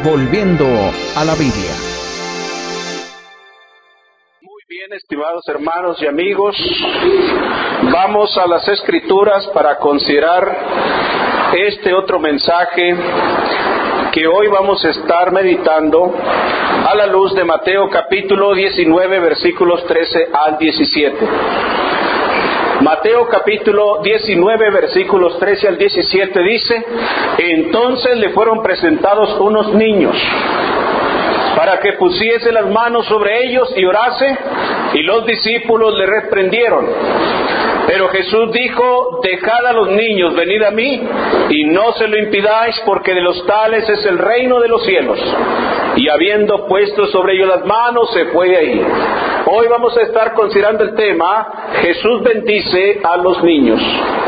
Volviendo a la Biblia. Muy bien, estimados hermanos y amigos, vamos a las Escrituras para considerar este otro mensaje que hoy vamos a estar meditando a la luz de Mateo capítulo 19, versículos 13 al 17. Mateo capítulo 19, versículos 13 al 17 dice: Entonces le fueron presentados unos niños para que pusiese las manos sobre ellos y orase, y los discípulos le reprendieron. Pero Jesús dijo: Dejad a los niños, venid a mí, y no se lo impidáis, porque de los tales es el reino de los cielos. Y habiendo puesto sobre ellos las manos, se fue de ahí. Hoy vamos a estar considerando el tema: Jesús bendice a los niños.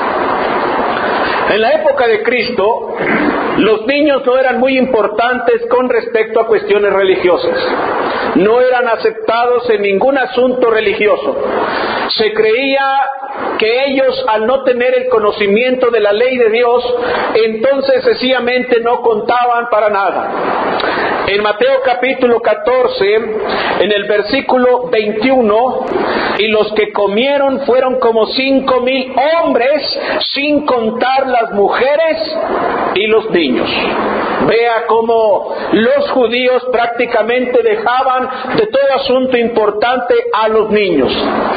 En la época de Cristo, los niños no eran muy importantes con respecto a cuestiones religiosas. No eran aceptados en ningún asunto religioso. Se creía que ellos, al no tener el conocimiento de la ley de Dios, entonces sencillamente no contaban para nada. En Mateo capítulo 14, en el versículo 21, y los que comieron fueron como 5,000 hombres, sin contar las mujeres y los niños. Vea cómo los judíos prácticamente dejaban de todo asunto importante a los niños.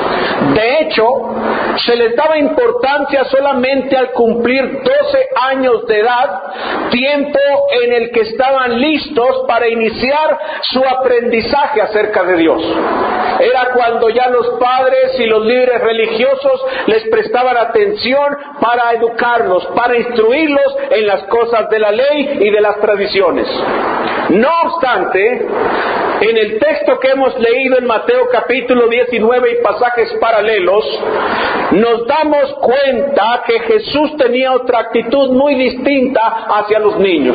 De hecho, se les daba importancia solamente al cumplir 12 años de edad, tiempo en el que estaban listos para iniciar su aprendizaje acerca de Dios. Era cuando ya los padres y los líderes religiosos les prestaban atención para educarlos, para instruirlos en las cosas de la ley y de las tradiciones. No obstante, en el texto que hemos leído en Mateo capítulo 19 y pasajes paralelos, nos damos cuenta que Jesús tenía otra actitud muy distinta hacia los niños.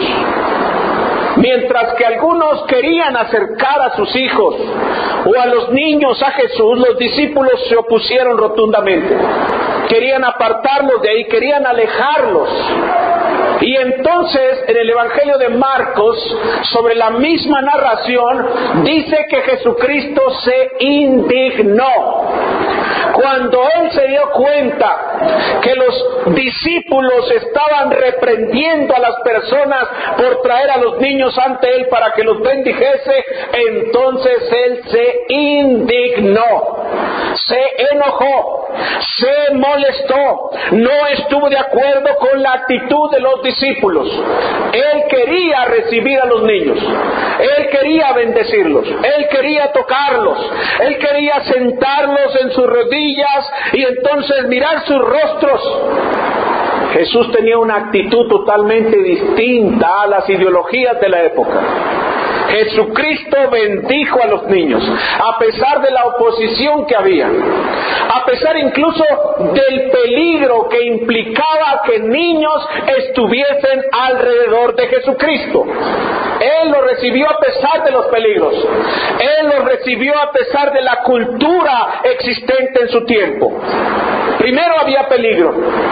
Mientras que algunos querían acercar a sus hijos o a los niños a Jesús, los discípulos se opusieron rotundamente. Querían apartarlos de ahí, querían alejarlos. Y entonces en el Evangelio de Marcos, sobre la misma narración, dice que Jesucristo se indignó cuando Él se dio cuenta que los discípulos estaban reprendiendo a las personas por traer a los niños ante Él para que los bendijese. Entonces Él se indignó, se enojó, se molestó, no estuvo de acuerdo con la actitud de los discípulos. Él quería recibir a los niños, Él quería bendecirlos, Él quería tocarlos, Él quería sentarlos en sus rodillas y entonces mirar sus rostros. Jesús tenía una actitud totalmente distinta a las ideologías de la época. Jesucristo bendijo a los niños, a pesar de la oposición que había, a pesar incluso del peligro que implicaba que niños estuviesen alrededor de Jesucristo. Él los recibió a pesar de los peligros, Él los recibió a pesar de la cultura existente en su tiempo. Primero había peligro.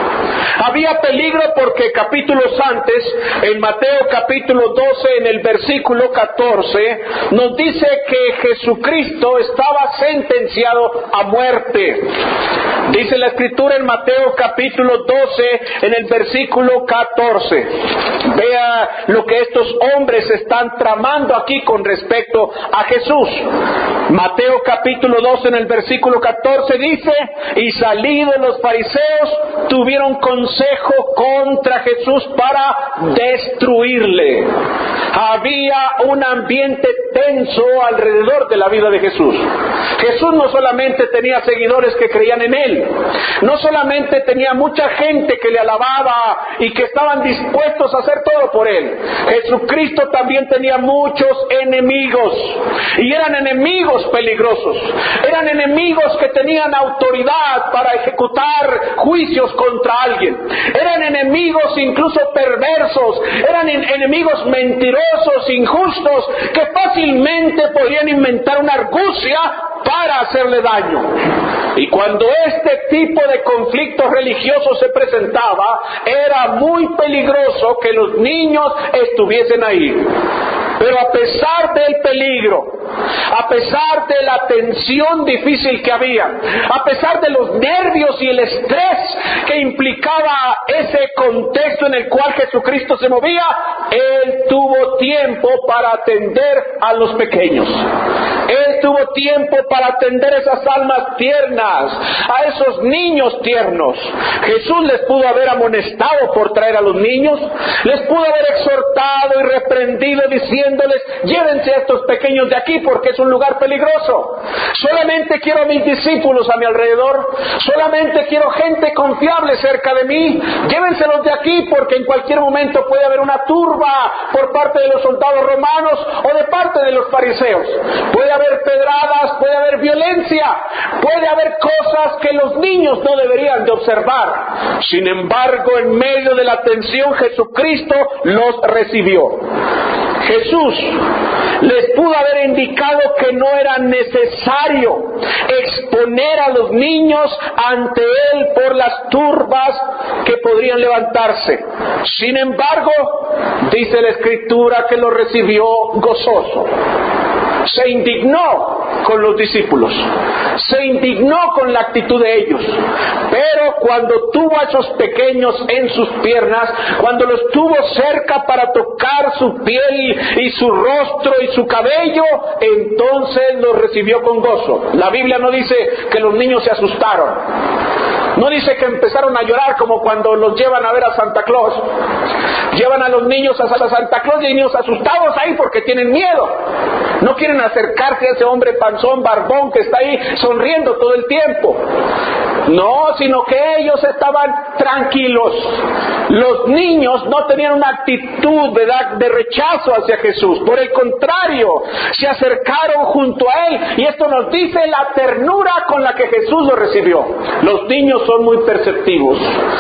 Había peligro porque capítulos antes, en Mateo capítulo 12, en el versículo 14, nos dice que Jesucristo estaba sentenciado a muerte. Dice la Escritura en Mateo capítulo 12, en el versículo 14. Vea lo que estos hombres están tramando aquí con respecto a Jesús. Mateo capítulo 12, en el versículo 14 dice: Y salidos los fariseos, tuvieron consejo contra Jesús para destruirle. Había un ambiente tenso alrededor de la vida de Jesús. Jesús no solamente tenía seguidores que creían en Él, no solamente tenía mucha gente que le alababa y que estaban dispuestos a hacer todo por Él. Jesucristo también tenía muchos enemigos, y eran enemigos peligrosos, eran enemigos que tenían autoridad para ejecutar juicios contra alguien, eran enemigos incluso perversos, eran enemigos mentirosos, injustos, que fácilmente podrían inventar una argucia para hacerle daño. Y cuando este tipo de conflictos religiosos se presentaba, era muy peligroso que los niños estuviesen ahí. Pero a pesar del peligro, a pesar de la tensión difícil que había, a pesar de los nervios y el estrés que implicaba ese contexto en el cual Jesucristo se movía, Él tuvo tiempo para atender a los pequeños. Él tuvo tiempo para atender esas almas tiernas, a esos niños tiernos. Jesús les pudo haber amonestado por traer a los niños, les pudo haber exhortado y reprendido diciéndoles: llévense a estos pequeños de aquí porque es un lugar peligroso. Solamente quiero a mis discípulos a mi alrededor, solamente quiero gente confiable cerca de mí. Llévenselos de aquí porque en cualquier momento puede haber una turba por parte de los soldados romanos o de parte de los fariseos. Puede haber pedradas, puede haber violencia, puede haber cosas que los niños no deberían de observar. Sin embargo, en medio de la tensión, Jesucristo los recibió. Jesús les pudo haber indicado que no era necesario exponer a los niños ante Él por las turbas que podrían levantarse. Sin embargo, dice la Escritura que lo recibió gozoso. Se indignó con los discípulos, se indignó con la actitud de ellos, pero cuando tuvo a esos pequeños en sus piernas, cuando los tuvo cerca para tocar su piel y su rostro y su cabello, entonces los recibió con gozo. La Biblia no dice que los niños se asustaron, no dice que empezaron a llorar como cuando los llevan a ver a Santa Claus. Llevan a los niños a Santa Claus y hay niños asustados ahí porque tienen miedo. No quieren acercarse a ese hombre panzón, barbón que está ahí sonriendo todo el tiempo. No, sino que ellos estaban tranquilos. Los niños no tenían una actitud de rechazo hacia Jesús. Por el contrario, se acercaron junto a Él. Y esto nos dice la ternura con la que Jesús lo recibió. Los niños son muy perceptivos.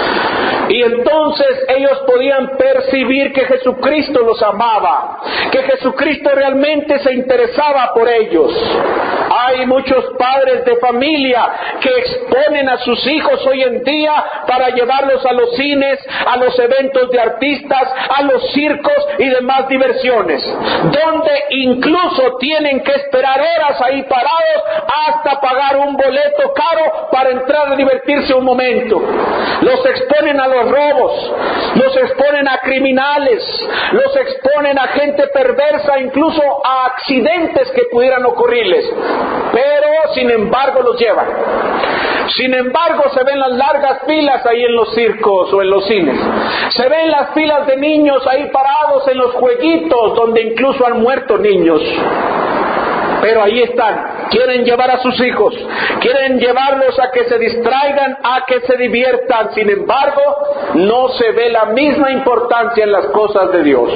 Y entonces ellos podían percibir que Jesucristo los amaba, que Jesucristo realmente se interesaba por ellos. Hay muchos padres de familia que exponen a sus hijos hoy en día para llevarlos a los cines, a los eventos de artistas, a los circos y demás diversiones, donde incluso tienen que esperar horas ahí parados hasta pagar un boleto caro para entrar a divertirse un momento. Los exponen a los robos, los exponen a criminales, los exponen a gente perversa, incluso a accidentes que pudieran ocurrirles, pero sin embargo los llevan. Sin embargo se ven las largas filas ahí en los circos o en los cines, se ven las filas de niños ahí parados en los jueguitos donde incluso han muerto niños. Pero ahí están, quieren llevar a sus hijos, quieren llevarlos a que se distraigan, a que se diviertan. Sin embargo, no se ve la misma importancia en las cosas de Dios.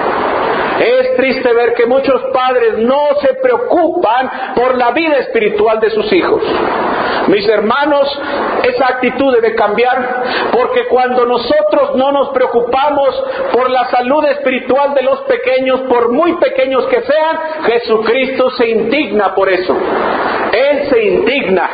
Es triste ver que muchos padres no se preocupan por la vida espiritual de sus hijos. Mis hermanos, esa actitud debe cambiar, porque cuando nosotros no nos preocupamos por la salud espiritual de los pequeños, por muy pequeños que sean, Jesucristo se indigna por eso. Él se indigna.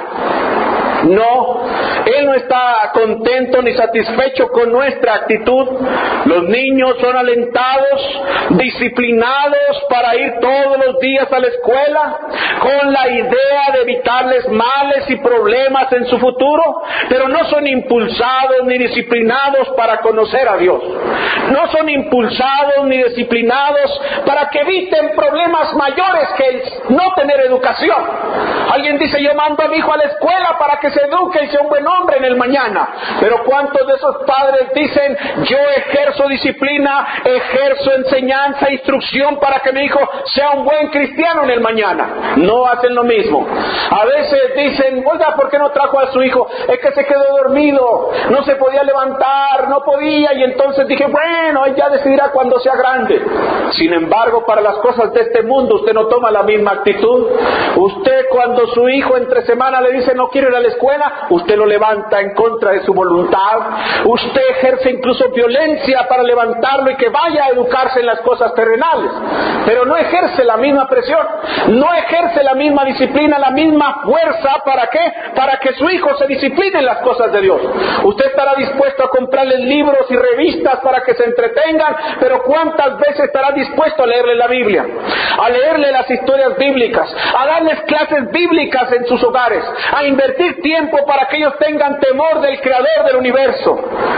No, Él no está contento ni satisfecho con nuestra actitud. Los niños son alentados, disciplinados para ir todos los días a la escuela, con la idea de evitarles males y problemas en su futuro, pero no son impulsados ni disciplinados para conocer a Dios. No son impulsados ni disciplinados para que eviten problemas mayores que el no tener educación. Alguien dice: yo mando a mi hijo a la escuela para que se eduque y sea un buen hombre en el mañana. Pero ¿cuántos de esos padres dicen: yo ejerzo disciplina, ejerzo enseñanza, instrucción para que mi hijo sea un buen cristiano en el mañana? No hacen lo mismo. A veces dicen: oiga, ¿por qué no trajo a su hijo? Es que se quedó dormido, no se podía levantar, no podía, y entonces dije: bueno, él ya decidirá cuando sea grande. Sin embargo, para las cosas de este mundo usted no toma la misma actitud. Usted, cuando su hijo entre semana le dice: no quiero ir a la escuela, usted lo levanta levanta en contra de su voluntad. Usted ejerce incluso violencia para levantarlo y que vaya a educarse en las cosas terrenales, pero no ejerce la misma presión, no ejerce la misma disciplina, la misma fuerza. ¿Para qué? Para que su hijo se discipline en las cosas de Dios. Usted estará dispuesto a comprarles libros y revistas para que se entretengan, pero ¿cuántas veces estará dispuesto a leerle la Biblia, a leerle las historias bíblicas, a darles clases bíblicas en sus hogares, a invertir tiempo para que ellos tengan temor del Creador del universo?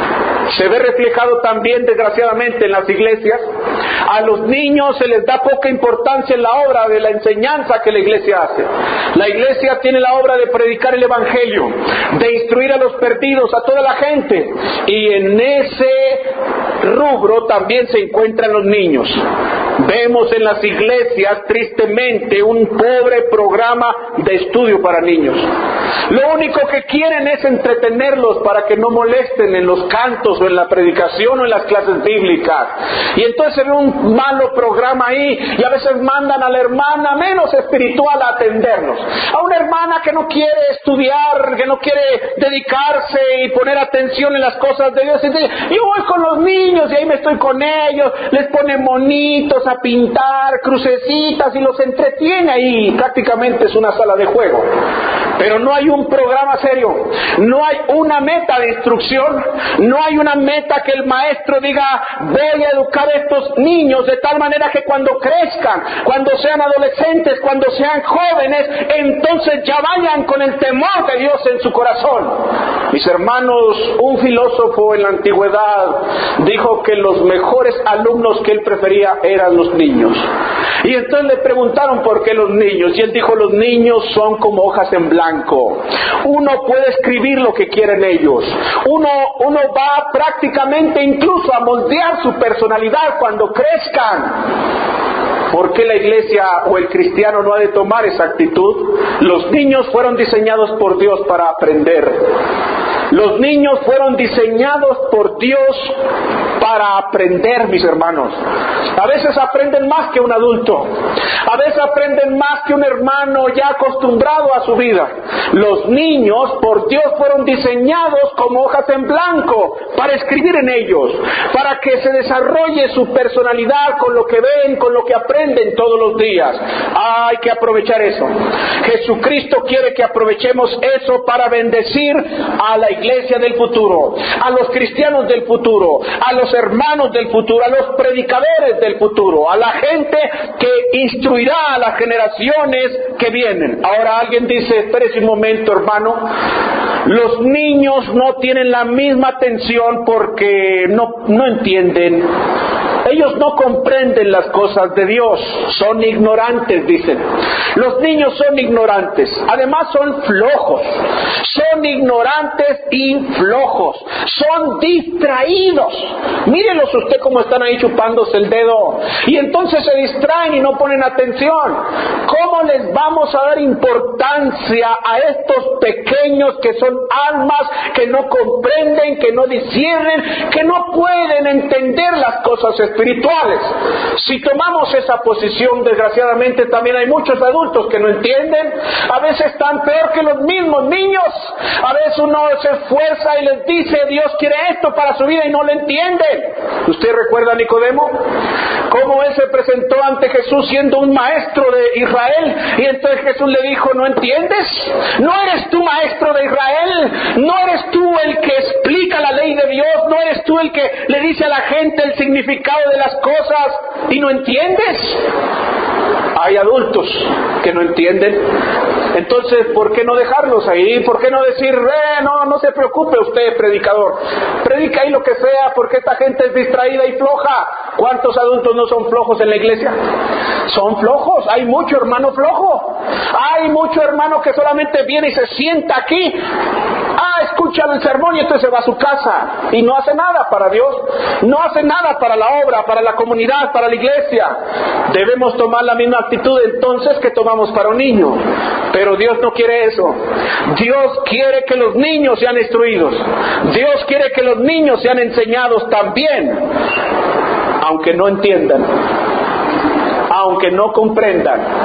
Se ve reflejado también, desgraciadamente, en las iglesias. A los niños se les da poca importancia en la obra de la enseñanza que la iglesia hace. La iglesia tiene la obra de predicar el evangelio, de instruir a los perdidos, a toda la gente, y en ese rubro también se encuentran los niños. Vemos en las iglesias, tristemente, un pobre programa de estudio para niños. Lo único que quieren es entretenerlos para que no molesten en los cantos o en la predicación o en las clases bíblicas. Y entonces se ve un malo programa ahí, y a veces mandan a la hermana menos espiritual a atenderlos. A una hermana que no quiere estudiar, que no quiere dedicarse y poner atención en las cosas de Dios. Y dice, yo voy con los niños y ahí me estoy con ellos, les pone monitos a pintar, crucecitas y los entretiene ahí. Prácticamente es una sala de juego. Pero no hay un programa serio, no hay una meta de instrucción, no hay una meta que el maestro diga, voy a educar a estos niños de tal manera que cuando crezcan, cuando sean adolescentes, cuando sean jóvenes, entonces ya vayan con el temor de Dios en su corazón. Mis hermanos, un filósofo en la antigüedad dijo que los mejores alumnos que él prefería eran los niños. Y entonces le preguntaron por qué los niños, y él dijo, los niños son como hojas en blanco. Uno puede escribir lo que quieren ellos. Uno va prácticamente incluso a moldear su personalidad cuando crezcan. ¿Por qué la iglesia o el cristiano no ha de tomar esa actitud? Los niños fueron diseñados por Dios para aprender. Los niños fueron diseñados por Dios para aprender, mis hermanos. A veces aprenden más que un adulto. A veces aprenden más que un hermano ya acostumbrado a su vida. Los niños por Dios fueron diseñados como hojas en blanco para escribir en ellos, para que se desarrolle su personalidad con lo que ven, con lo que aprenden todos los días. Hay que aprovechar eso. Jesucristo quiere que aprovechemos eso para bendecir a la iglesia del futuro, a los cristianos del futuro, a los hermanos del futuro, a los predicadores del futuro, a la gente que instruirá a las generaciones que vienen. Ahora alguien dice, espérese un momento, hermano, los niños no tienen la misma atención porque no entienden. Ellos no comprenden las cosas de Dios, son ignorantes, dicen. Los niños son ignorantes, además son flojos, son ignorantes y flojos, son distraídos. Mírenlos usted cómo están ahí chupándose el dedo, y entonces se distraen y no ponen atención. ¿Cómo les vamos a dar importancia a estos pequeños que son almas que no comprenden, que no disciernen, que no pueden entender las cosas espirituales? Si tomamos esa posición, desgraciadamente también hay muchos adultos que no entienden. A veces están peor que los mismos niños. A veces uno se esfuerza y les dice, Dios quiere esto para su vida, y no lo entienden. ¿Usted recuerda a Nicodemo? Cómo él se presentó ante Jesús siendo un maestro de Israel, y entonces Jesús le dijo, ¿no entiendes? ¿No eres tú maestro de Israel? ¿No eres tú el que explica la ley de Dios? ¿No eres tú el que le dice a la gente el significado de las cosas y no entiendes? Hay adultos que no entienden. Entonces, ¿por qué no dejarlos ahí? ¿Por qué no decir, no se preocupe usted, predicador, predica ahí lo que sea, porque esta gente es distraída y floja? ¿Cuántos adultos no son flojos en la iglesia? Son flojos, hay mucho hermano flojo, hay mucho hermano que solamente viene y se sienta aquí, escucha el sermón y entonces se va a su casa y no hace nada para Dios, no hace nada para la obra, para la comunidad, para la iglesia. Debemos tomar la misma actitud entonces que tomamos para un niño, pero Dios no quiere eso. Dios quiere que los niños sean instruidos, Dios quiere que los niños sean enseñados también, aunque no entiendan, aunque no comprendan.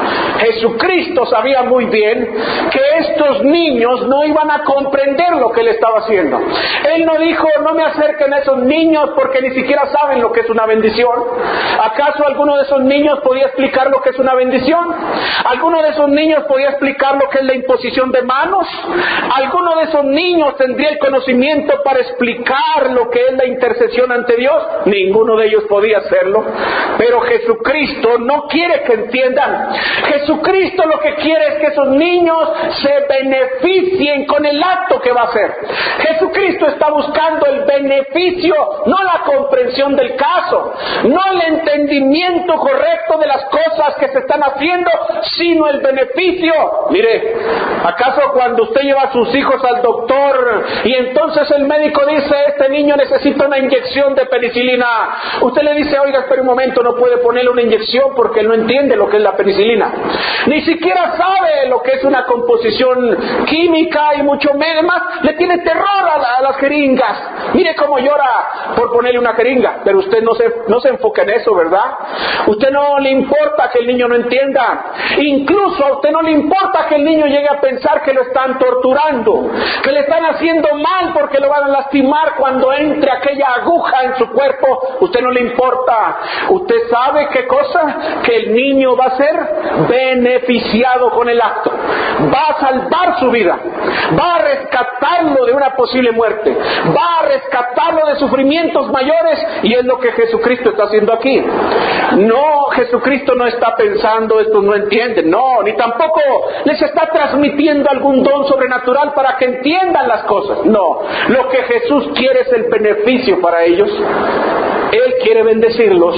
Jesucristo sabía muy bien que estos niños no iban a comprender lo que Él estaba haciendo. Él no dijo, no me acerquen a esos niños porque ni siquiera saben lo que es una bendición. ¿Acaso alguno de esos niños podía explicar lo que es una bendición? ¿Alguno de esos niños podía explicar lo que es la imposición de manos? ¿Alguno de esos niños tendría el conocimiento para explicar lo que es la intercesión ante Dios? Ninguno de ellos podía hacerlo. Pero Jesucristo no quiere que entiendan. Jesucristo lo que quiere es que esos niños se beneficien con el acto que va a hacer. Jesucristo está buscando el beneficio, no la comprensión del caso, no el entendimiento correcto de las cosas que se están haciendo, sino el beneficio. Mire, ¿acaso cuando usted lleva a sus hijos al doctor y entonces el médico dice, este niño necesita una inyección de penicilina, usted le dice, oiga, espera un momento, no puede ponerle una inyección porque él no entiende lo que es la penicilina, ni siquiera sabe lo que es una composición química y mucho menos, le tiene terror a las jeringas? Mire cómo llora por ponerle una jeringa, pero usted no se enfoca en eso, ¿verdad? Usted no le importa que el niño no entienda, incluso a usted no le importa que el niño llegue a pensar que lo están torturando, que le están haciendo mal porque lo van a lastimar cuando entre aquella aguja en su cuerpo. Usted no le importa. Usted sabe qué cosa, que el niño va a ser beneficiado con el acto, va a salvar su vida, va a rescatarlo de una posible muerte, va a rescatarlo de sufrimientos mayores, y es lo que Jesucristo está haciendo aquí. No, Jesucristo no está pensando, estos no entienden, no, ni tampoco les está transmitiendo algún don sobrenatural para que entiendan las cosas, no. Lo que Jesús quiere es el beneficio para ellos. Él quiere bendecirlos,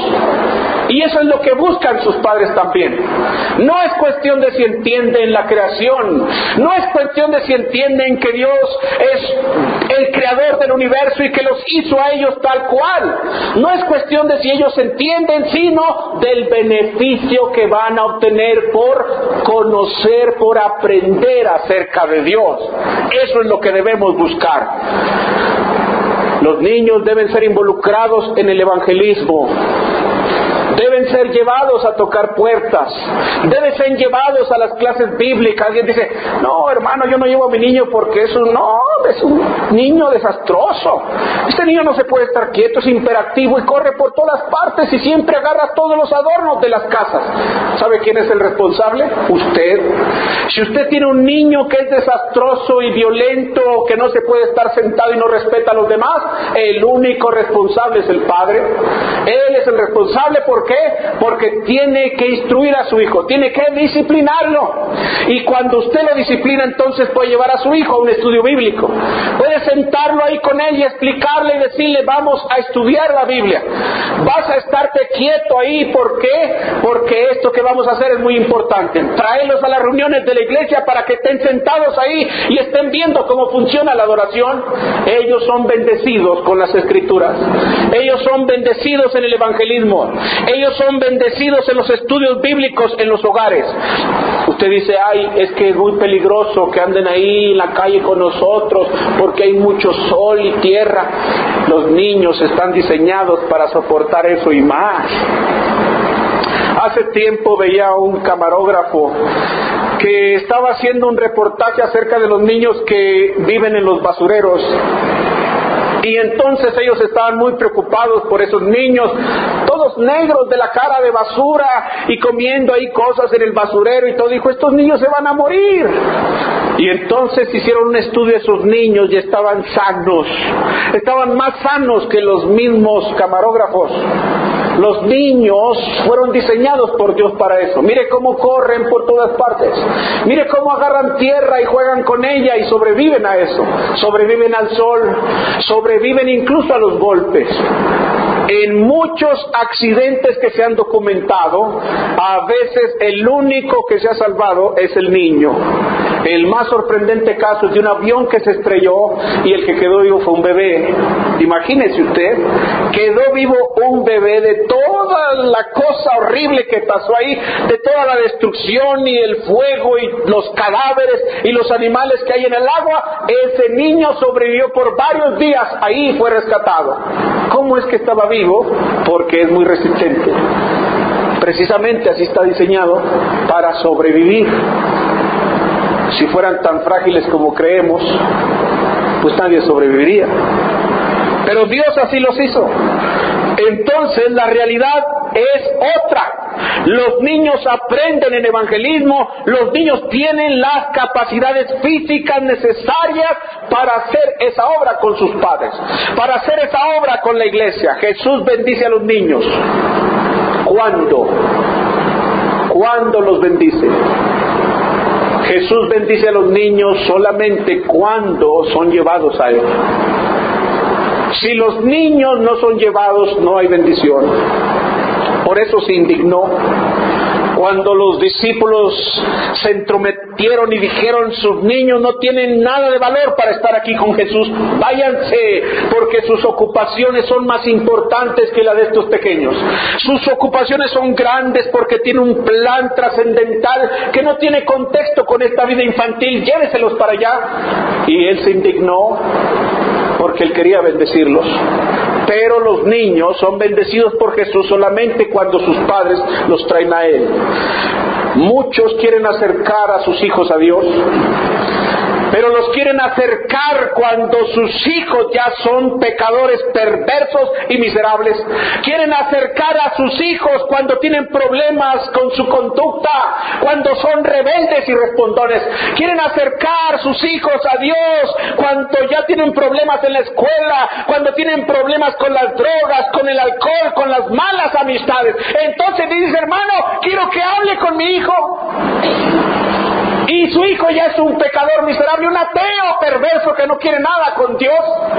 y eso es lo que buscan sus padres también. No es cuestión de si entienden la creación, no es cuestión de si entienden que Dios es el creador del universo y que los hizo a ellos tal cual. No es cuestión de si ellos entienden, sino del beneficio que van a obtener por conocer, por aprender acerca de Dios. Eso es lo que debemos buscar. Los niños deben ser involucrados en el evangelismo, deben ser llevados a tocar puertas, deben ser llevados a las clases bíblicas. Alguien dice, no hermano, yo no llevo a mi niño porque es un niño desastroso. Este niño no se puede estar quieto, es hiperactivo y corre por todas partes y siempre agarra todos los adornos de las casas. ¿Sabe quién es el responsable? Usted. Si usted tiene un niño que es desastroso y violento, que no se puede estar sentado y no respeta a los demás, el único responsable es el padre. Él es el responsable. ¿Por qué? Porque tiene que instruir a su hijo, tiene que disciplinarlo. Y cuando usted lo disciplina, entonces puede llevar a su hijo a un estudio bíblico. Puede sentarlo ahí con él y explicarle y decirle, vamos a estudiar la Biblia. Vas a estarte quieto ahí. ¿Por qué? Porque esto que vamos a hacer es muy importante. Traerlos a las reuniones de la iglesia para que estén sentados ahí y estén viendo cómo funciona la adoración. Ellos son bendecidos con las escrituras. Ellos son bendecidos en el evangelismo. Ellos son bendecidos en los estudios bíblicos en los hogares. Usted dice, ay, es que es muy peligroso que anden ahí en la calle con nosotros porque hay mucho sol y tierra. Los niños están diseñados para soportar eso y más. Hace tiempo veía un camarógrafo que estaba haciendo un reportaje acerca de los niños que viven en los basureros. Y entonces ellos estaban muy preocupados por esos niños, todos negros de la cara de basura y comiendo ahí cosas en el basurero y todo. Dijo, estos niños se van a morir. Y entonces hicieron un estudio de esos niños y estaban sanos, estaban más sanos que los mismos camarógrafos. Los niños fueron diseñados por Dios para eso. Mire cómo corren por todas partes. Mire cómo agarran tierra y juegan con ella y sobreviven a eso. Sobreviven al sol, sobreviven incluso a los golpes. En muchos accidentes que se han documentado, a veces el único que se ha salvado es el niño. El más sorprendente caso es de un avión que se estrelló y el que quedó vivo fue un bebé. Imagínese usted, quedó vivo un bebé de toda la cosa horrible que pasó ahí, de toda la destrucción y el fuego y los cadáveres y los animales que hay en el agua. Ese niño sobrevivió por varios días, ahí fue rescatado. ¿Cómo es que estaba vivo? Porque es muy resistente. Precisamente así está diseñado, para sobrevivir. Si fueran tan frágiles como creemos, pues nadie sobreviviría. Pero Dios así los hizo. Entonces la realidad es otra. Los niños aprenden en evangelismo, los niños tienen las capacidades físicas necesarias para hacer esa obra con sus padres, para hacer esa obra con la iglesia. Jesús bendice a los niños. ¿Cuándo? ¿Cuándo los bendice? Jesús bendice a los niños solamente cuando son llevados a Él. Si los niños no son llevados, no hay bendición. Por eso se indignó cuando los discípulos se entrometieron y dijeron: sus niños no tienen nada de valor para estar aquí con Jesús, váyanse, porque sus ocupaciones son más importantes que la de estos pequeños. Sus ocupaciones son grandes porque tiene un plan trascendental que no tiene contexto con esta vida infantil, lléveselos para allá. Y Él se indignó porque Él quería bendecirlos. Pero los niños son bendecidos por Jesús solamente cuando sus padres los traen a Él. Muchos quieren acercar a sus hijos a Dios, pero los quieren acercar cuando sus hijos ya son pecadores perversos y miserables. Quieren acercar a sus hijos cuando tienen problemas con su conducta, cuando son rebeldes y respondones. Quieren acercar sus hijos a Dios cuando ya tienen problemas en la escuela, cuando tienen problemas con las drogas, con el alcohol, con las malas amistades. Entonces dice: hermano, quiero que hable con mi hijo. Y su hijo ya es un pecador miserable, un ateo perverso que no quiere nada con Dios.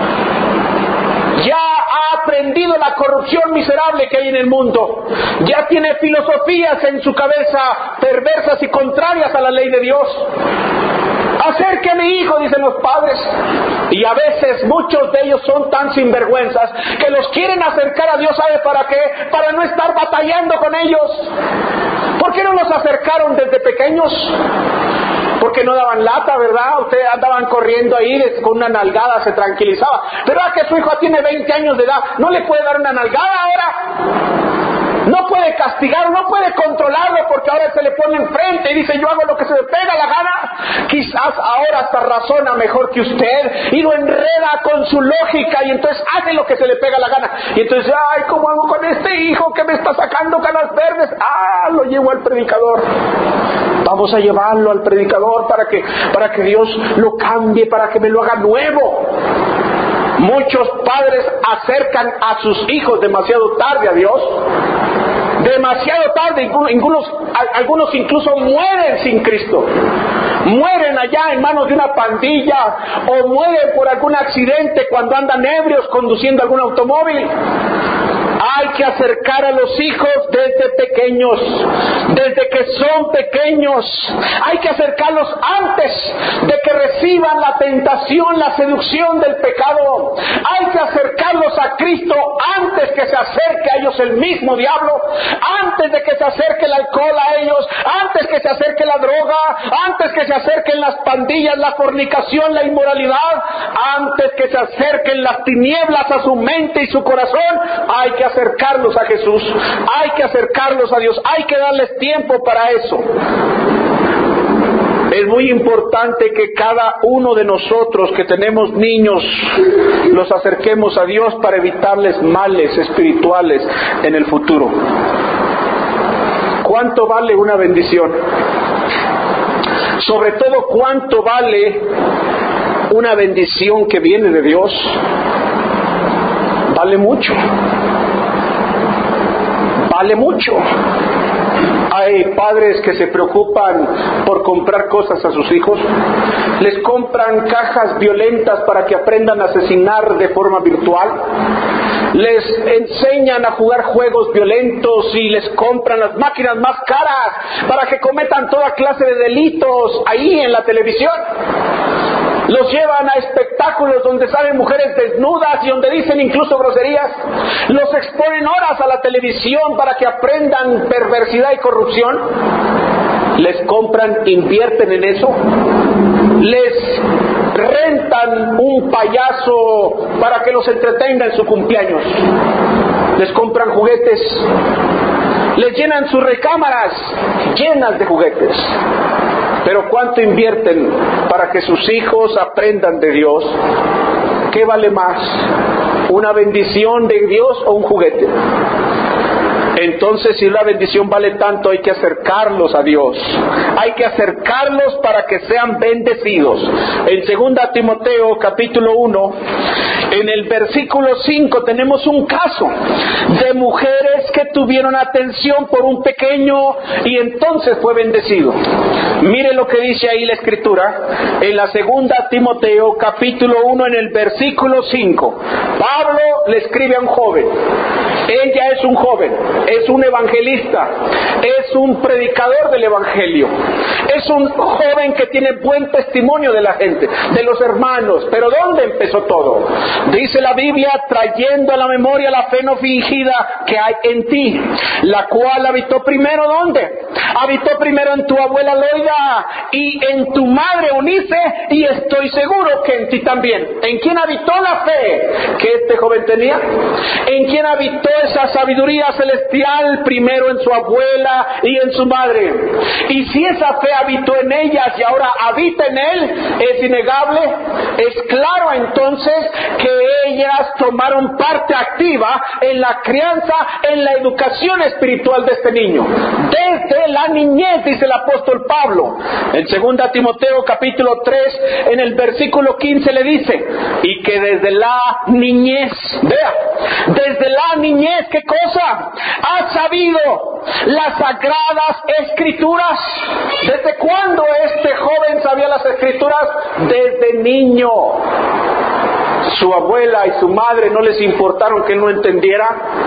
Ya ha aprendido la corrupción miserable que hay en el mundo. Ya tiene filosofías en su cabeza perversas y contrarias a la ley de Dios. Acerque a mi hijo, dicen los padres. Y a veces muchos de ellos son tan sinvergüenzas que los quieren acercar a Dios. ¿Sabe para qué? Para no estar batallando con ellos. ¿Por qué no los acercaron desde pequeños? Porque no daban lata, ¿verdad? Ustedes andaban corriendo ahí con una nalgada, se tranquilizaba. ¿Verdad que su hijo tiene 20 años de edad? ¿No le puede dar una nalgada ahora? No puede castigar, no puede controlarlo, porque ahora se le pone enfrente y dice: yo hago lo que se me pega la gana. Quizás ahora hasta razona mejor que usted y lo enreda con su lógica, y entonces hace lo que se le pega la gana. Y entonces: ay, ¿cómo hago con este hijo que me está sacando canas verdes? Lo llevo al predicador. Vamos a llevarlo al predicador para que Dios lo cambie, para que me lo haga nuevo. Muchos padres acercan a sus hijos demasiado tarde a Dios. Demasiado tarde. Algunos incluso mueren sin Cristo. Mueren allá en manos de una pandilla, o mueren por algún accidente cuando andan ebrios conduciendo algún automóvil. Hay que acercar a los hijos desde pequeños, desde que son pequeños. Hay que acercarlos antes de que reciban la tentación, la seducción del pecado. Hay que acercarlos a Cristo antes que se acerque a ellos el mismo diablo, antes de que se acerque el alcohol a ellos, antes que se acerque la droga, antes que se acerquen las pandillas, la fornicación, la inmoralidad, antes que se acerquen las tinieblas a su mente y su corazón. Hay que acercarlos a Jesús, hay que acercarlos a Dios, hay que darles tiempo para eso. Es muy importante que cada uno de nosotros que tenemos niños los acerquemos a Dios para evitarles males espirituales en el futuro. ¿Cuánto vale una bendición? Sobre todo, ¿cuánto vale una bendición que viene de Dios? Vale mucho. Vale mucho. Hay padres que se preocupan por comprar cosas a sus hijos. Les compran cajas violentas para que aprendan a asesinar de forma virtual. Les enseñan a jugar juegos violentos y les compran las máquinas más caras para que cometan toda clase de delitos ahí en la televisión. Los llevan a espectáculos donde salen mujeres desnudas y donde dicen incluso groserías. Los exponen horas a la televisión para que aprendan perversidad y corrupción. Les compran, invierten en eso. Les rentan un payaso para que los entretenga en su cumpleaños. Les compran juguetes. Les llenan sus recámaras llenas de juguetes. Pero ¿cuánto invierten para que sus hijos aprendan de Dios? ¿Qué vale más? ¿Una bendición de Dios o un juguete? Entonces, si la bendición vale tanto, hay que acercarlos a Dios. Hay que acercarlos para que sean bendecidos. En 2 Timoteo capítulo 1, en el versículo 5, tenemos un caso de mujeres que tuvieron atención por un pequeño y entonces fue bendecido. Mire lo que dice ahí la Escritura, en la 2 Timoteo capítulo 1, en el versículo 5. Pablo le escribe a un joven. Ella es un joven, es un evangelista, es un predicador del evangelio, es un joven que tiene buen testimonio de la gente, de los hermanos. Pero ¿dónde empezó todo? Dice la Biblia, trayendo a la memoria la fe no fingida que hay en ti, la cual habitó primero, ¿dónde? Habitó primero en tu abuela Loida y en tu madre Eunice, y estoy seguro que en ti también. ¿En quién habitó la fe que este joven tenía? ¿En quién habitó esa sabiduría celestial? Primero en su abuela y en su madre. Y si esa fe habitó en ellas y ahora habita en él, es innegable, es claro entonces que ellas tomaron parte activa en la crianza, en la educación espiritual de este niño. Desde la niñez, dice el apóstol Pablo. En 2 Timoteo capítulo 3, en el versículo 15 le dice, y que desde la niñez, vea, desde la niñez, ¿qué cosa? ¿Has sabido las sagradas escrituras? ¿Desde cuándo este joven sabía las escrituras? Desde niño. Su abuela y su madre no les importaron que él no entendiera.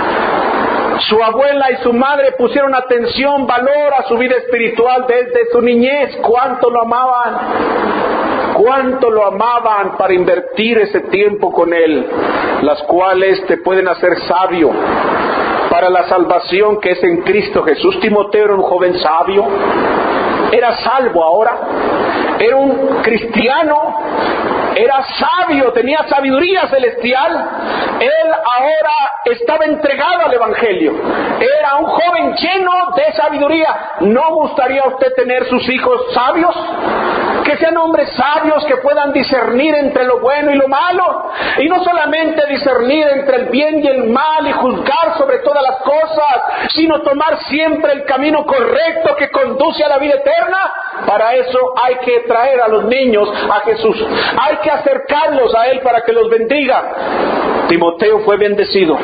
Su abuela y su madre pusieron atención, valor a su vida espiritual desde su niñez. ¿Cuánto lo amaban? ¿Cuánto lo amaban para invertir ese tiempo con él? Las cuales te pueden hacer sabio para la salvación que es en Cristo Jesús. Timoteo era un joven sabio, era salvo ahora, era un cristiano, era sabio, tenía sabiduría celestial. Él ahora estaba entregado al evangelio, era un joven lleno de sabiduría. ¿No gustaría a usted tener sus hijos sabios? Que sean hombres sabios que puedan discernir entre lo bueno y lo malo, y no solamente discernir entre el bien y el mal y juzgar sobre todas las cosas, sino tomar siempre el camino correcto que conduce a la vida eterna. Para eso hay que traer a los niños a Jesús, hay que acercarlos a Él para que los bendiga. Timoteo fue bendecido.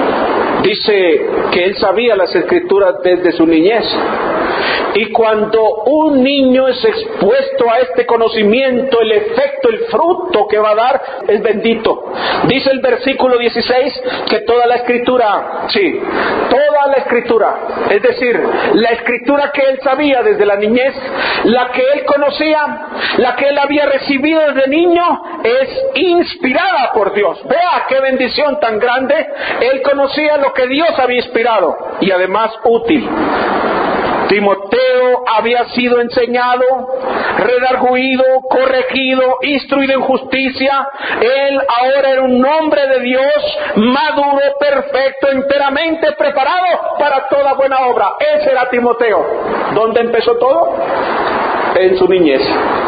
Dice que él sabía las escrituras desde su niñez. Y cuando un niño es expuesto a este conocimiento, el efecto, el fruto que va a dar es bendito. Dice el versículo 16 que toda la escritura, sí, toda la escritura, es decir, la escritura que él sabía desde la niñez, la que él conocía, la que él había recibido desde niño, es inspirada por Dios. Vea qué bendición tan grande. Él conocía lo que Dios había inspirado y además útil. Timoteo había sido enseñado, redarguido, corregido, instruido en justicia. Él ahora era un hombre de Dios, maduro, perfecto, enteramente preparado para toda buena obra. Ese era Timoteo. ¿Dónde empezó todo? En su niñez.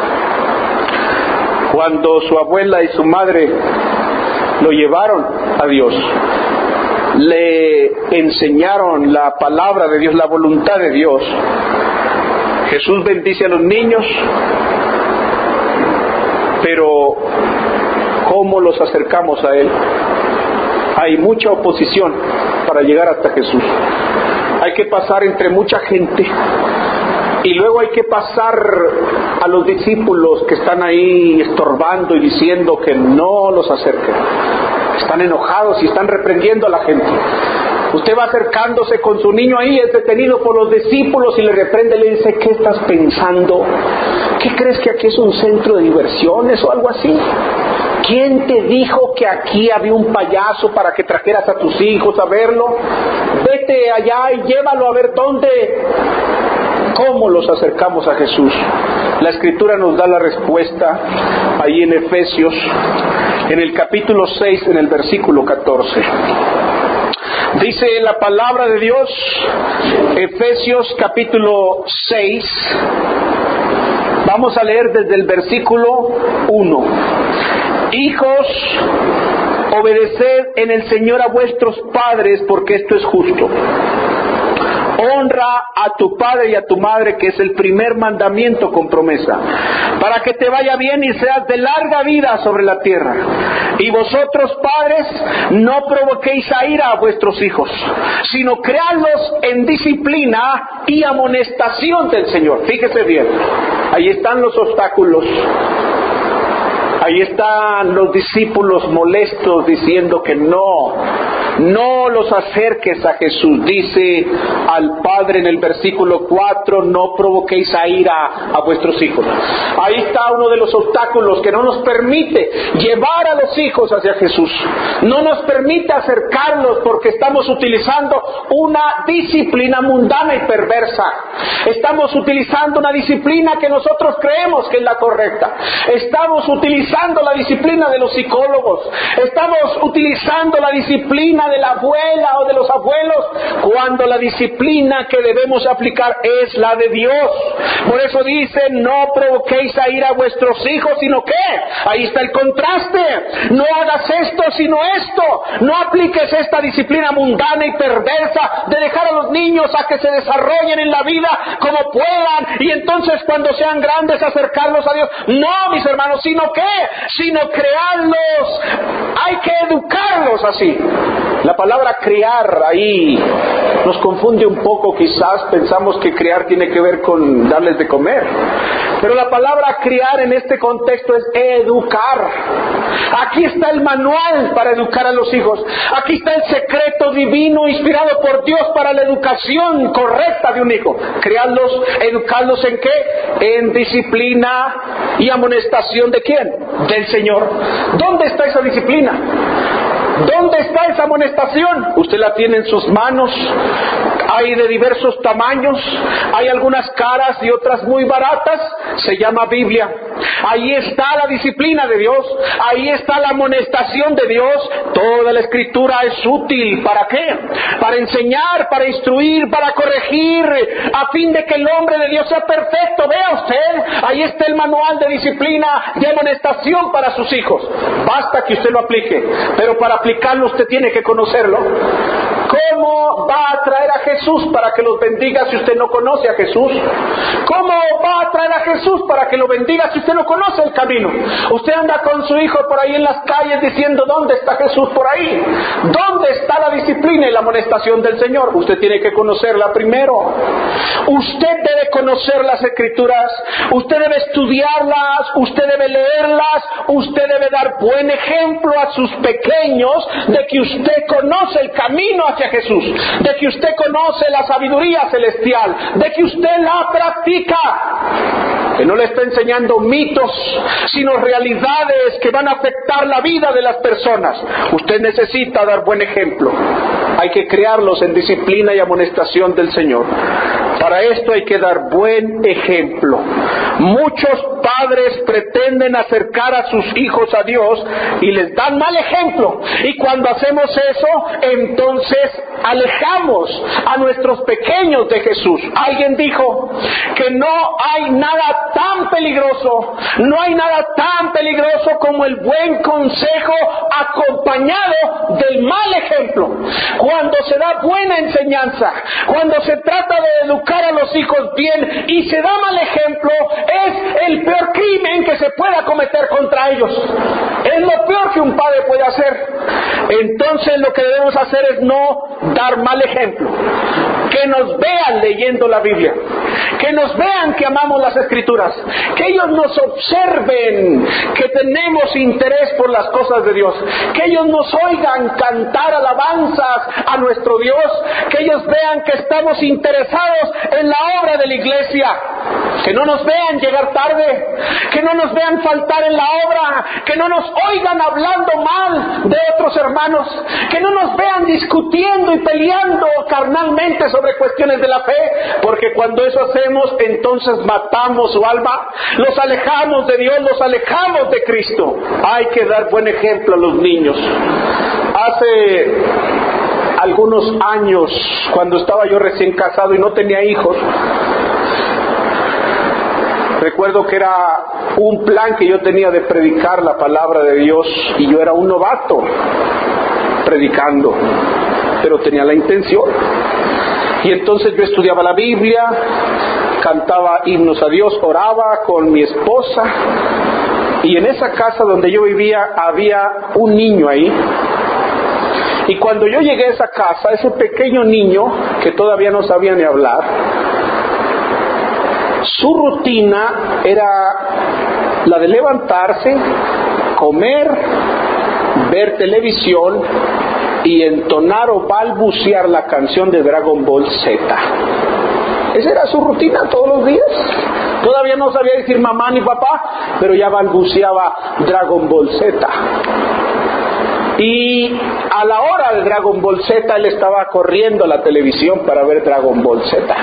Cuando su abuela y su madre lo llevaron a Dios, le enseñaron la palabra de Dios, la voluntad de Dios. Jesús bendice a los niños, pero ¿cómo los acercamos a Él? Hay mucha oposición para llegar hasta Jesús. Hay que pasar entre mucha gente y luego hay que pasar a los discípulos que están ahí estorbando y diciendo que no los acerquen. Están enojados y están reprendiendo a la gente. Usted va acercándose con su niño ahí, es detenido por los discípulos y le reprende, le dice, ¿qué estás pensando? ¿Qué crees que aquí es un centro de diversiones o algo así? ¿Quién te dijo que aquí había un payaso para que trajeras a tus hijos a verlo? Vete allá y llévalo a ver dónde. ¿Cómo los acercamos a Jesús? La Escritura nos da la respuesta ahí en Efesios, en el capítulo 6, en el versículo 14. Dice la palabra de Dios, Efesios capítulo 6, vamos a leer desde el versículo 1. Hijos, obedeced en el Señor a vuestros padres, porque esto es justo. Honra a tu padre y a tu madre, que es el primer mandamiento con promesa, para que te vaya bien y seas de larga vida sobre la tierra. Y vosotros, padres, no provoquéis a ira a vuestros hijos, sino creadlos en disciplina y amonestación del Señor. Fíjese bien, ahí están los obstáculos. Ahí están los discípulos molestos diciendo que no los acerques a Jesús. Dice al Padre en el versículo 4, no provoquéis a ira a vuestros hijos. Ahí está uno de los obstáculos que no nos permite llevar a los hijos hacia Jesús. No nos permite acercarlos porque estamos utilizando una disciplina mundana y perversa. Estamos utilizando una disciplina que nosotros creemos que es la correcta. Estamos utilizando la disciplina de los psicólogos, estamos utilizando la disciplina de la abuela o de los abuelos, cuando la disciplina que debemos aplicar es la de Dios. Por eso dice, no provoquéis a ira a vuestros hijos, sino que, ahí está el contraste, no hagas esto sino esto, no apliques esta disciplina mundana y perversa de dejar a los niños a que se desarrollen en la vida como puedan, y entonces cuando sean grandes acercarlos a Dios. No, mis hermanos, sino crearlos, hay que educarlos así. La palabra criar ahí nos confunde un poco, quizás pensamos que criar tiene que ver con darles de comer, pero la palabra criar en este contexto es educar. Aquí está el manual para educar a los hijos, aquí está el secreto divino inspirado por Dios para la educación correcta de un hijo. Criarlos, educarlos ¿en qué? En disciplina y amonestación. ¿De quién? Del Señor. ¿Dónde está esa disciplina? ¿Dónde está esa amonestación? Usted la tiene en sus manos. Hay de diversos tamaños, hay algunas caras y otras muy baratas. Se llama Biblia. Ahí está la disciplina de Dios, ahí está la amonestación de Dios. Toda la Escritura es útil. ¿Para qué? Para enseñar, para instruir, para corregir, a fin de que el hombre de Dios sea perfecto. Vea usted, ahí está el manual de disciplina, de amonestación para sus hijos. Basta que usted lo aplique, pero para aplicarlo usted tiene que conocerlo. ¿Cómo va a traer a Jesús para que los bendiga si usted no conoce a Jesús? ¿Cómo va a traer a Jesús para que lo bendiga si usted no conoce el camino? Usted anda con su hijo por ahí en las calles diciendo, ¿dónde está Jesús por ahí? ¿Dónde está la disciplina y la amonestación del Señor? Usted tiene que conocerla primero. Usted debe conocer las Escrituras, usted debe estudiarlas, usted debe leerlas, usted debe dar buen ejemplo a sus pequeños de que usted conoce el camino hacia Jesús, de que usted conoce la sabiduría celestial, de que usted la practica, que no le está enseñando mitos, sino realidades que van a afectar la vida de las personas. Usted necesita dar buen ejemplo. Hay que criarlos en disciplina y amonestación del Señor. Para esto hay que dar buen ejemplo. Muchos padres pretenden acercar a sus hijos a Dios y les dan mal ejemplo. Y cuando hacemos eso, entonces alejamos a nuestros pequeños de Jesús. Alguien dijo que no hay nada tan peligroso, no hay nada tan peligroso como el buen consejo acompañado del mal ejemplo. Cuando se da buena enseñanza, cuando se trata de educar a los hijos bien y se da mal ejemplo, es el peor crimen que se pueda cometer contra ellos. Es lo peor que un padre puede hacer. Entonces lo que debemos hacer es no dar mal ejemplo. Que nos vean leyendo la Biblia, que nos vean que amamos las Escrituras, que ellos nos observen que tenemos interés por las cosas de Dios, que ellos nos oigan cantar alabanzas a nuestro Dios, que ellos vean que estamos interesados en la obra de la iglesia, que no nos vean llegar tarde, que no nos vean faltar en la obra, que no nos oigan hablando mal de otros hermanos, que no nos vean discutiendo y peleando carnalmente sobre cuestiones de la fe, porque cuando eso hacemos, entonces matamos su alma, los alejamos de Dios, los alejamos de Cristo. Hay que dar buen ejemplo a los niños. Hace algunos años, cuando estaba yo recién casado y no tenía hijos, recuerdo que era un plan que yo tenía de predicar la palabra de Dios y yo era un novato predicando, pero tenía la intención. Y entonces yo estudiaba la Biblia, cantaba himnos a Dios, oraba con mi esposa, y en esa casa donde yo vivía había un niño ahí. Y cuando yo llegué a esa casa, ese pequeño niño que todavía no sabía ni hablar, su rutina era la de levantarse, comer, ver televisión y entonar o balbucear la canción de Dragon Ball Z. Esa era su rutina todos los días. Todavía no sabía decir mamá ni papá, pero ya balbuceaba Dragon Ball Z. Y a la hora de Dragon Ball Z, él estaba corriendo a la televisión para ver Dragon Ball Z.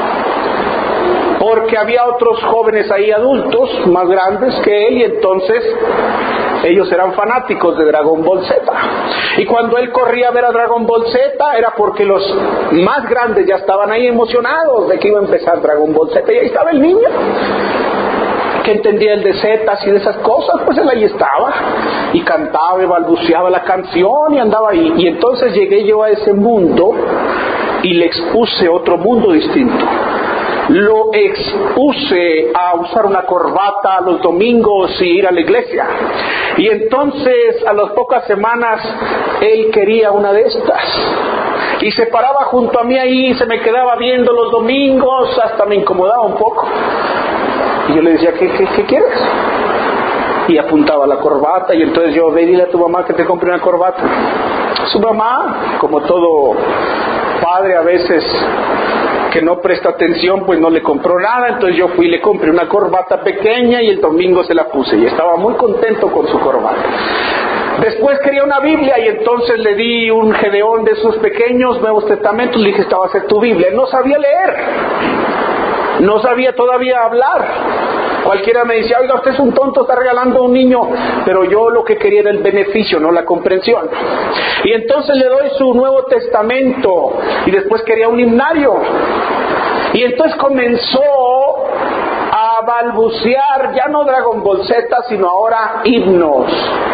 Porque había otros jóvenes ahí adultos, más grandes que él, y entonces ellos eran fanáticos de Dragon Ball Z. Y cuando él corría a ver a Dragon Ball Z, era porque los más grandes ya estaban ahí emocionados de que iba a empezar Dragon Ball Z. Y ahí estaba el niño, que entendía el de Zetas y de esas cosas, pues él ahí estaba, y cantaba y balbuceaba la canción y andaba ahí. Y entonces llegué yo a ese mundo y le expuse otro mundo distinto. Lo expuse a usar una corbata los domingos y ir a la iglesia. Y entonces a las pocas semanas él quería una de estas. Y se paraba junto a mí ahí, se me quedaba viendo los domingos, hasta me incomodaba un poco. Y yo le decía, ¿qué quieres? Y apuntaba la corbata, y entonces yo, ve, dile a tu mamá que te compre una corbata. Su mamá, como todo padre a veces que no presta atención, pues no le compró nada. Entonces yo fui y le compré una corbata pequeña y el domingo se la puse y estaba muy contento con su corbata. Después quería una Biblia y entonces le di un Gedeón de esos pequeños Nuevos Testamentos. Le dije, esta va a ser tu Biblia. Él no sabía leer, no sabía todavía hablar. Cualquiera me decía, oiga, usted es un tonto, está regalando a un niño. Pero yo lo que quería era el beneficio, no la comprensión. Y entonces le doy su Nuevo Testamento y después quería un himnario. Y entonces comenzó a balbucear, ya no Dragon Ball Z, sino ahora himnos,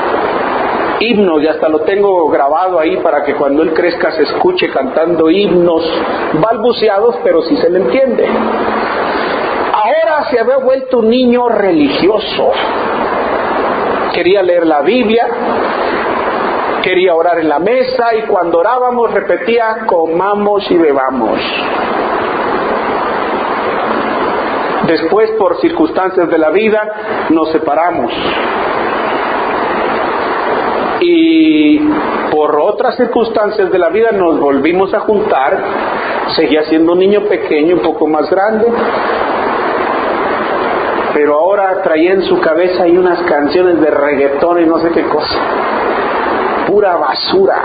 y hasta lo tengo grabado ahí para que cuando él crezca se escuche cantando himnos balbuceados, pero sí se le entiende. Ahora se había vuelto un niño religioso. Quería leer la Biblia, quería orar en la mesa, y cuando orábamos repetía, comamos y bebamos. Después, por circunstancias de la vida, nos separamos. Y por otras circunstancias de la vida nos volvimos a juntar. Seguía siendo un niño pequeño, un poco más grande, pero ahora traía en su cabeza ahí unas canciones de reggaetón y no sé qué cosa, pura basura.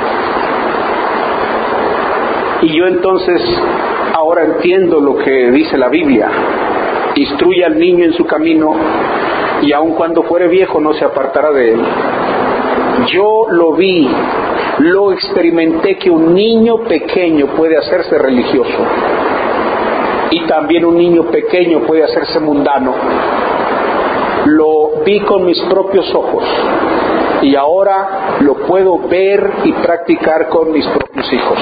Y yo entonces ahora entiendo lo que dice la Biblia: instruye al niño en su camino, y aun cuando fuere viejo no se apartará de él. Yo lo vi, lo experimenté, que un niño pequeño puede hacerse religioso, y también un niño pequeño puede hacerse mundano. Lo vi con mis propios ojos y ahora lo puedo ver y practicar con mis propios hijos.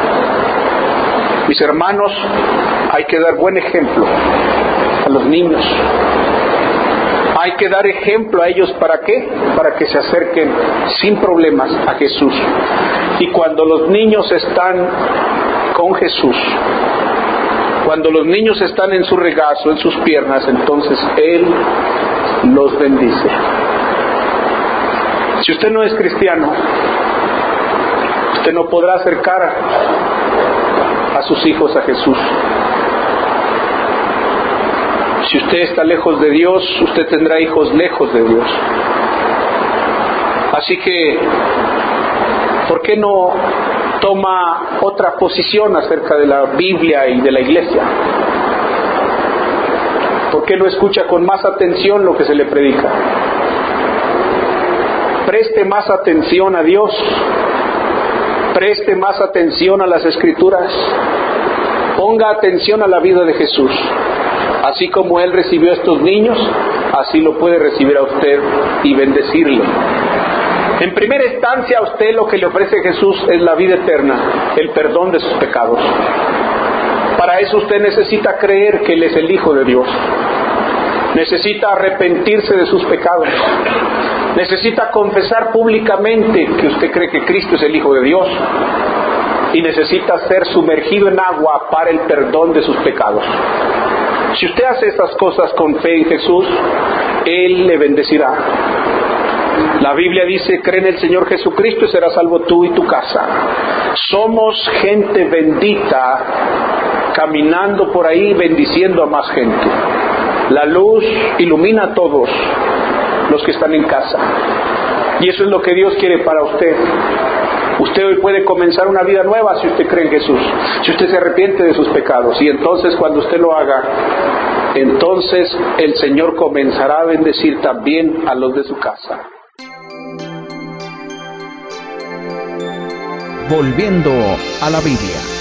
Mis hermanos, hay que dar buen ejemplo a los niños. Hay que dar ejemplo a ellos. ¿Para qué? Para que se acerquen sin problemas a Jesús. Y cuando los niños están con Jesús, cuando los niños están en su regazo, en sus piernas, entonces Él los bendice. Si usted no es cristiano, usted no podrá acercar a sus hijos a Jesús. Si usted está lejos de Dios, usted tendrá hijos lejos de Dios. Así que, ¿por qué no toma otra posición acerca de la Biblia y de la iglesia? ¿Por qué no escucha con más atención lo que se le predica? Preste más atención a Dios. Preste más atención a las Escrituras. Ponga atención a la vida de Jesús. Así como Él recibió a estos niños, así lo puede recibir a usted y bendecirlo. En primera instancia, a usted lo que le ofrece Jesús es la vida eterna, el perdón de sus pecados. Para eso usted necesita creer que Él es el Hijo de Dios. Necesita arrepentirse de sus pecados. Necesita confesar públicamente que usted cree que Cristo es el Hijo de Dios. Y necesita ser sumergido en agua para el perdón de sus pecados. Si usted hace esas cosas con fe en Jesús, Él le bendecirá. La Biblia dice: cree en el Señor Jesucristo y serás salvo tú y tu casa. Somos gente bendita, caminando por ahí bendiciendo a más gente. La luz ilumina a todos los que están en casa. Y eso es lo que Dios quiere para usted. Usted hoy puede comenzar una vida nueva si usted cree en Jesús, si usted se arrepiente de sus pecados. Y entonces, cuando usted lo haga, entonces el Señor comenzará a bendecir también a los de su casa. Volviendo a la Biblia.